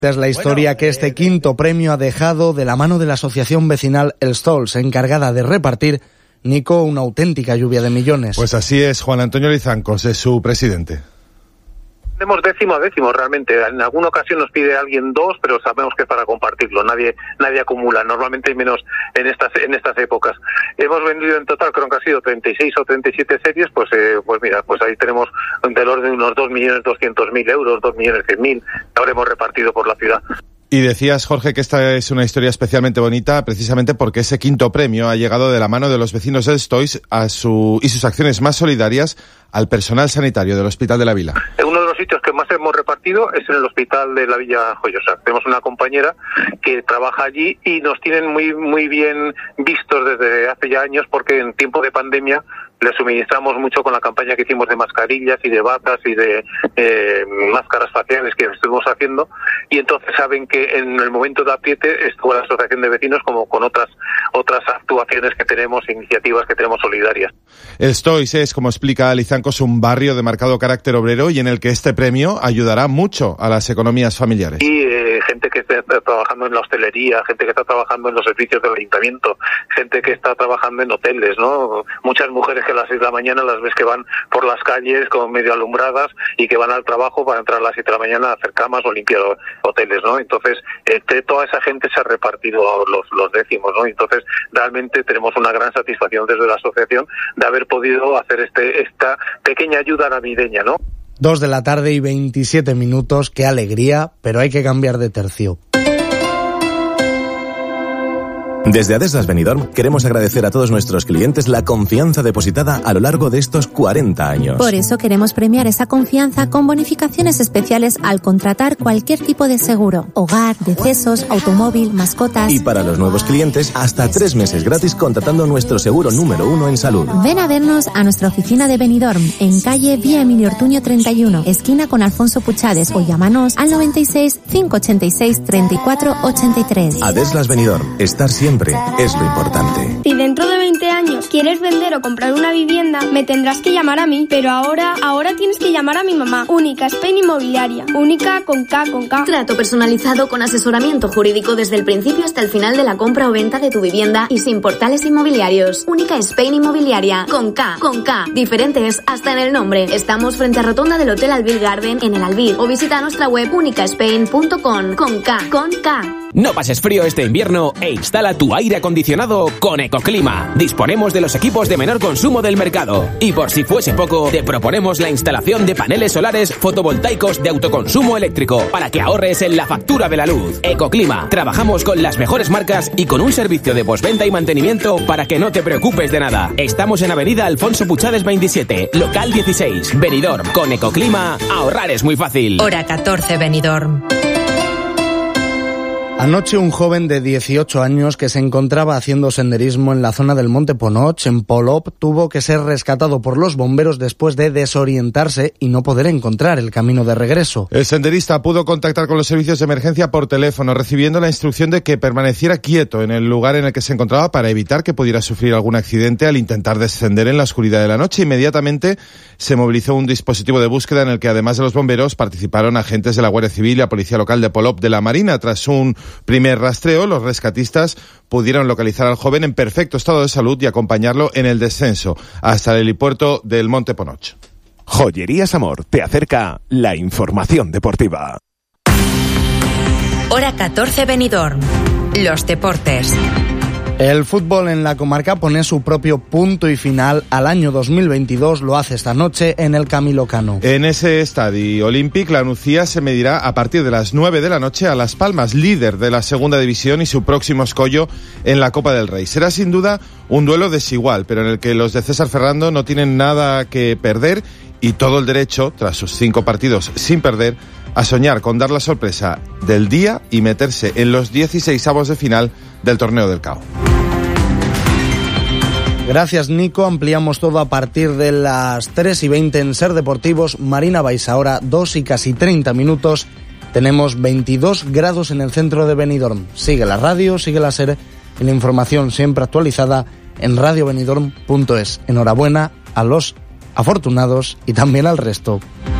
Es la historia que este quinto premio ha dejado de la mano de la asociación vecinal El Stols, encargada de repartir, Nico, una auténtica lluvia de millones. Pues así es, Juan Antonio Lizancos es su presidente. Tenemos décimo a décimo realmente. En alguna ocasión nos pide alguien 2, pero sabemos que es para compartirlo. Nadie acumula. Normalmente hay menos en estas épocas. Hemos vendido en total, creo que ha sido 36 o 37 series. Pues mira, pues ahí tenemos del orden de unos 2.200.000 euros, 2.100.000 que habremos repartido por la ciudad. Y decías, Jorge, que esta es una historia especialmente bonita precisamente porque ese quinto premio ha llegado de la mano de los vecinos del Stois y sus acciones más solidarias al personal sanitario del Hospital de la Vila. Uno de los sitios que más hemos repartido es en el Hospital de la Villa Joyosa. Tenemos una compañera que trabaja allí y nos tienen muy bien vistos desde hace ya años porque en tiempo de pandemia le suministramos mucho con la campaña que hicimos de mascarillas y de batas y de máscaras faciales que estuvimos haciendo, y entonces saben que en el momento de apriete estuvo la asociación de vecinos como con otras actuaciones que tenemos, iniciativas que tenemos solidarias. El Stois es, como explica Lizancos, un barrio de marcado carácter obrero y en el que este premio ayudará mucho a las economías familiares. Y gente que está trabajando en la hostelería, gente que está trabajando en los servicios del ayuntamiento, gente que está trabajando en hoteles, ¿no? Muchas mujeres que a las 6 de la mañana las ves que van por las calles como medio alumbradas y que van al trabajo para entrar a las 7 de la mañana a hacer camas o limpiar hoteles, ¿no? Entonces, toda esa gente se ha repartido los décimos, ¿no? Entonces, realmente tenemos una gran satisfacción desde la asociación de haber podido hacer esta pequeña ayuda navideña, ¿no? 2:27 p.m, qué alegría, pero hay que cambiar de tercio. Desde Adeslas Benidorm queremos agradecer a todos nuestros clientes la confianza depositada a lo largo de estos 40 años. Por eso queremos premiar esa confianza con bonificaciones especiales al contratar cualquier tipo de seguro: hogar, decesos, automóvil, mascotas. Y para los nuevos clientes, hasta 3 meses gratis contratando nuestro seguro número 1 en salud. Ven a vernos a nuestra oficina de Benidorm, en calle Vía Emilio Ortuño 31, esquina con Alfonso Puchades, o llámanos al 96 586 34 83. Adeslas Benidorm, estar siempre es lo importante. Si dentro de 20 años quieres vender o comprar una vivienda, me tendrás que llamar a mí, pero ahora tienes que llamar a mi mamá. Única Spain Inmobiliaria, única con K. Trato personalizado con asesoramiento jurídico desde el principio hasta el final de la compra o venta de tu vivienda y sin portales inmobiliarios. Única Spain Inmobiliaria, con K. Diferentes hasta en el nombre. Estamos frente a rotonda del Hotel Alvil Garden en el Alvil, o visita nuestra web unicaspain.com, con K. No pases frío este invierno e instala tu aire acondicionado con Ecoclima. Disponemos de los equipos de menor consumo del mercado. Y por si fuese poco, te proponemos la instalación de paneles solares fotovoltaicos de autoconsumo eléctrico para que ahorres en la factura de la luz. Ecoclima. Trabajamos con las mejores marcas y con un servicio de postventa y mantenimiento para que no te preocupes de nada. Estamos en Avenida Alfonso Puchades 27, local 16. Benidorm. Con Ecoclima, ahorrar es muy fácil. Hora 14, Benidorm. Anoche un joven de 18 años que se encontraba haciendo senderismo en la zona del Monte Ponoch, en Polop, tuvo que ser rescatado por los bomberos después de desorientarse y no poder encontrar el camino de regreso. El senderista pudo contactar con los servicios de emergencia por teléfono, recibiendo la instrucción de que permaneciera quieto en el lugar en el que se encontraba para evitar que pudiera sufrir algún accidente al intentar descender en la oscuridad de la noche. Inmediatamente se movilizó un dispositivo de búsqueda en el que, además de los bomberos, participaron agentes de la Guardia Civil y la Policía Local de Polop de la Marina. Tras un primer rastreo, los rescatistas pudieron localizar al joven en perfecto estado de salud y acompañarlo en el descenso hasta el helipuerto del Monte Ponoch. Joyerías Amor te acerca la información deportiva. Hora 14, Benidorm. Los deportes. El fútbol en la comarca pone su propio punto y final al año 2022, lo hace esta noche en el Camilo Cano. En ese estadio Olímpic, la Nucía se medirá a partir de las 9 de la noche a Las Palmas, líder de la segunda división y su próximo escollo en la Copa del Rey. Será sin duda un duelo desigual, pero en el que los de César Ferrando no tienen nada que perder y todo el derecho, tras sus 5 partidos sin perder, a soñar con dar la sorpresa del día y meterse en los 16avos de final del Torneo del CAO. Gracias, Nico. Ampliamos todo a partir de las 3:20 en Ser Deportivos. Marina Baiza, ahora 2 y casi 30 minutos. Tenemos 22 grados en el centro de Benidorm. Sigue la radio, sigue la Ser, y la información siempre actualizada en radiobenidorm.es. Enhorabuena a los afortunados y también al resto.